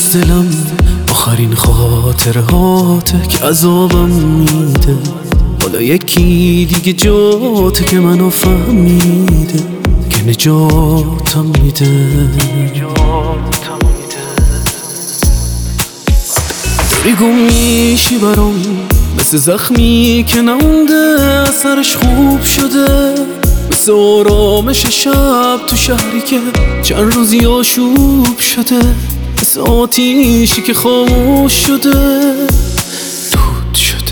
از دلم آخرین خاطرهاته که عذابم میده. حالا یکی دیگه جاته که منو فهمیده که نجاتم میده. داری گم میشی برام مثل زخمی که نمونده اثرش خوب شده، مثل آرامش شب تو شهری که چند روزی آشوب شده، مثل آتیشی که خاموش شده دود شده.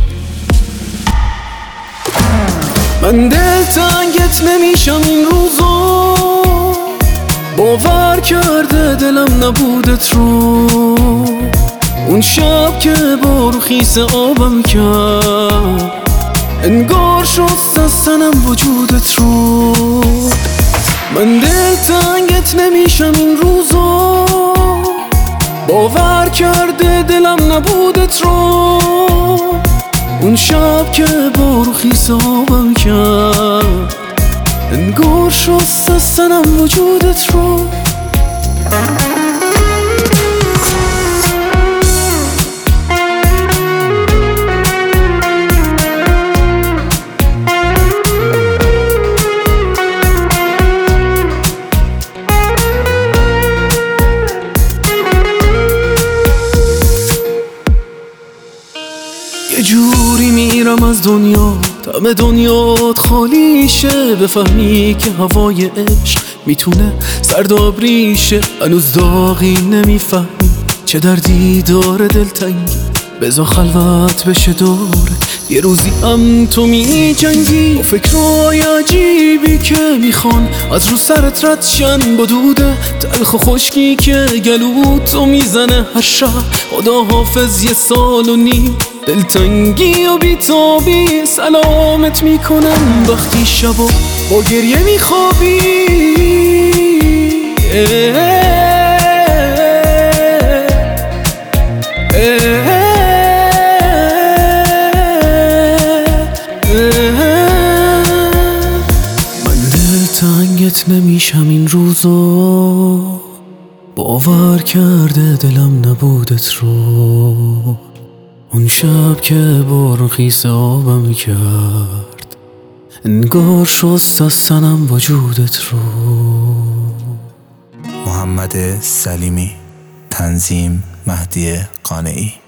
من دلتنگت نمیشم این روزا، باور کرده دلم نبودت رو. اون شب که بارو خیس آبم کرد انگار شست از تنم وجودت رو. من دلتنگت نمیشم این روزا، باور کرده دلم نبودت رو. اون شب که بارو خیس آبم کرد انگار شست از تنم وجودت رو. یه جوری میرم از دنیا دم دنیات خالی شه، بفهمی که هوای عشق میتونه سردابری شه. هنوز داغی نمیفهمی چه دردی داره دلتنگی، بذار خلوت بشه دورت یه روزی هم تو می جنگی. با فکرهای عجیبی که میخوان از رو سرت رد شن، با دوده تلخ و خشکی که گلوتو میزنه هر شب. خدا حافظ یه سال و نیم دلتنگی و بیتابی سلامت میکنم وقتی شبا با گریه میخوابی. من دلتنگت نمیشم این روزا، باور کرده دلم نبودت رو. اون شب که بارون خیس آبم کرد انگار شست از تنم وجودت رو. محمد سلیمی، تنظیم مهدی قانعی.